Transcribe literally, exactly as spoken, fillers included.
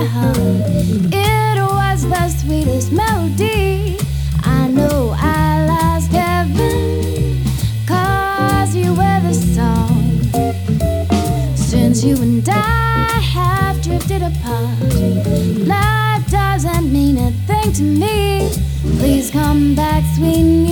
heart. It was the sweetest melody. I know I lost heaven, 'cause you were the song. Since you and I have drifted apart, life doesn't mean a thing to me. Please come back, sweet